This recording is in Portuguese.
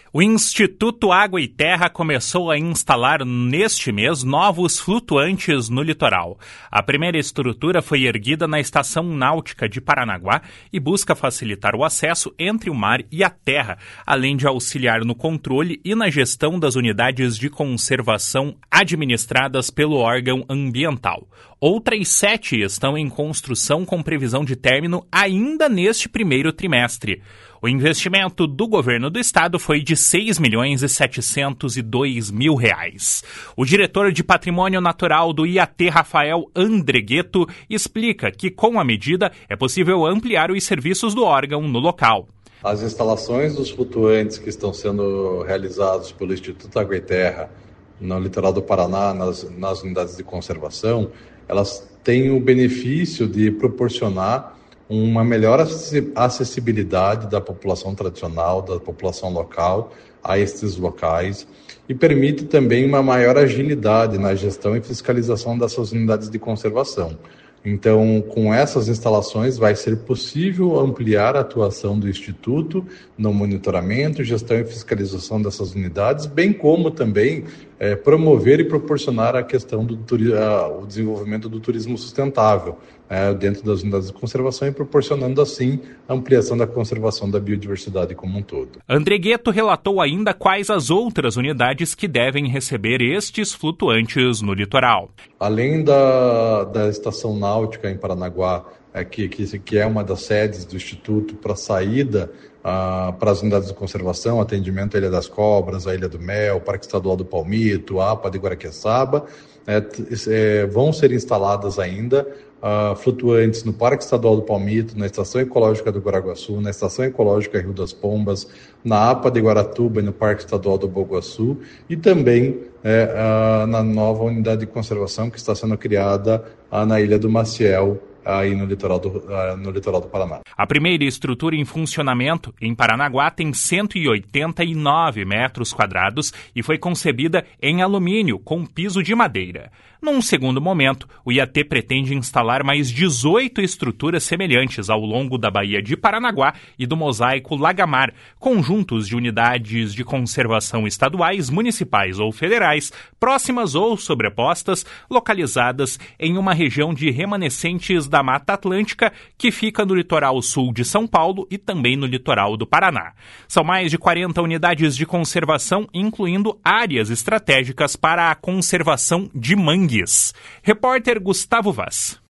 O Instituto Água e Terra começou a instalar neste mês novos flutuantes no litoral. A primeira estrutura foi erguida na Estação Náutica de Paranaguá e busca facilitar o acesso entre o mar e a terra, além de auxiliar no controle e na gestão das unidades de conservação administradas pelo órgão ambiental. Outras 7 estão em construção com previsão de término ainda neste primeiro trimestre. O investimento do governo do estado foi de R$ 6.702.000. O diretor de Patrimônio Natural do IAT, Rafael Andregueto, explica que com a medida é possível ampliar os serviços do órgão no local. As instalações dos flutuantes que estão sendo realizados pelo Instituto Água e Terra no litoral do Paraná, nas unidades de conservação, elas têm o benefício de proporcionar uma melhor acessibilidade da população tradicional, da população local a estes locais e permite também uma maior agilidade na gestão e fiscalização dessas unidades de conservação. Então, com essas instalações, vai ser possível ampliar a atuação do Instituto no monitoramento, gestão e fiscalização dessas unidades, bem como também promover e proporcionar a questão do o desenvolvimento do turismo sustentável dentro das unidades de conservação e proporcionando, assim, a ampliação da conservação da biodiversidade como um todo. Andregueto relatou ainda quais as outras unidades que devem receber estes flutuantes no litoral. Além da Estação Náutica em Paranaguá, que é uma das sedes do Instituto para saída para as unidades de conservação, atendimento à Ilha das Cobras, à Ilha do Mel, Parque Estadual do Palmito, APA de Guaraqueçaba, vão ser instaladas ainda flutuantes no Parque Estadual do Palmito, na Estação Ecológica do Guaraguaçu, na Estação Ecológica Rio das Pombas, na APA de Guaratuba e no Parque Estadual do Boguaçu e também na nova unidade de conservação que está sendo criada na Ilha do Maciel, aí no litoral do Paraná. A primeira estrutura em funcionamento em Paranaguá tem 189 metros quadrados e foi concebida em alumínio com piso de madeira. Num segundo momento, o IAT pretende instalar mais 18 estruturas semelhantes ao longo da Baía de Paranaguá e do Mosaico Lagamar, conjuntos de unidades de conservação estaduais, municipais ou federais, próximas ou sobrepostas, localizadas em uma região de remanescentes da Mata Atlântica que fica no litoral sul de São Paulo e também no litoral do Paraná. São mais de 40 unidades de conservação, incluindo áreas estratégicas para a conservação de mangues. Repórter Gustavo Vaz.